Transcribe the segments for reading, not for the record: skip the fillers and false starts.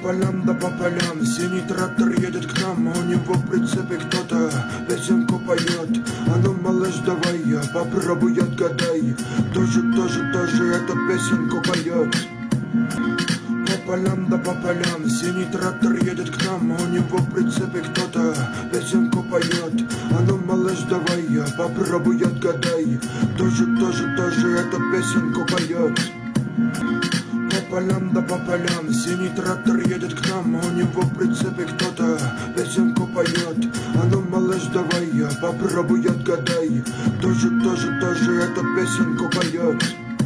полям да по полям, синий трактор едет к нам, а у него в прицепе кто-то песенку поет. А ну, малыш, давай я попробуй отгадай, тоже эту песенку поет. По полям да по полям, синий трактор едет к нам, а у него в прицепе кто-то песенку поет. А ну, малыш, давай я попробуй отгадай, тоже эту песенку поет. По полям да по полям, синий трактор едет к нам, а у него в прицепе кто-то песенку поет. А ну, малыш, давай я попробуй отгадай, тоже эту песенку поет.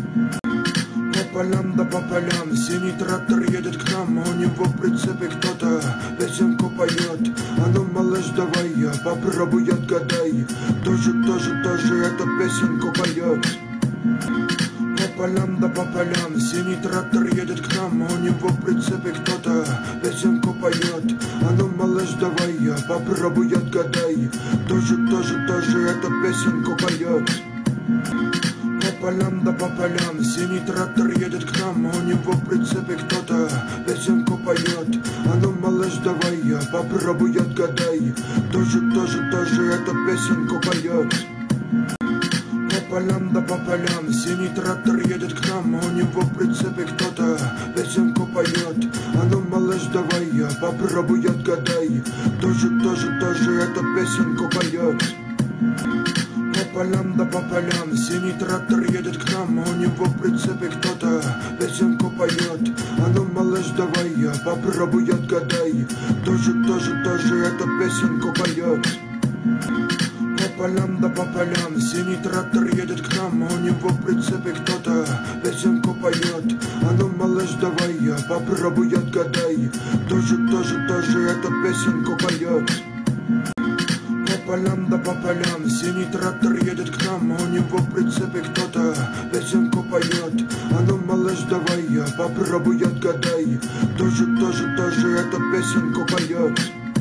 По полям да по полям, синий трактор едет к нам, а у него в прицепе кто-то песенку поет. А ну, малыш, давай я попробуй отгадай, тоже эту песенку поет. По полям да по полям, синий трактор едет к нам, а у него в прицепе кто-то песенку поет. А ну, малыш, давай я попробуй отгадай, тоже эту песенку поет. По полям да по полям, синий трактор едет к нам, а у него в прицепе кто-то песенку поет. А ну, малыш, давай я попробуй отгадай, тоже эту песенку поет. По полям да по полям, синий трактор едет к нам, а у него в прицепе кто-то песенку поет. А ну, малыш, давай я попробуй отгадай, тоже эту песенку поет. По полям да по полям, синий трактор едет к нам, а у него в прицепе кто-то песенку поет. А ну, малыш, давай я попробуй отгадай, тоже эту песенку поет. По полям да по полям, синий трактор едет к нам, а у него в прицепе кто-то песенку поет. А ну, малыш, давай я попробуй отгадай, тоже эту песенку поет. По полям да по полям, синий трактор едет к нам, а у него в прицепе кто-то песенку поет. А ну, малыш, давай я попробуй отгадай, тоже эту песенку поет.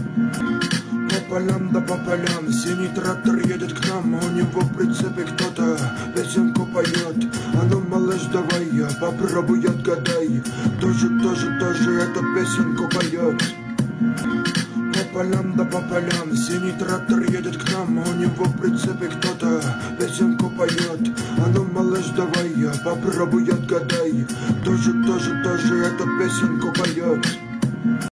По полям да по полям, синий трактор едет к нам, а у него в прицепе кто-то песенку поет. А ну, малыш, давай я попробуй отгадай, тоже эту песенку поет. По полям да по полям, синий трактор едет к нам, а у него в прицепе кто-то песенку поет. А ну, малыш, давай я попробуй отгадай, тоже эту песенку поет.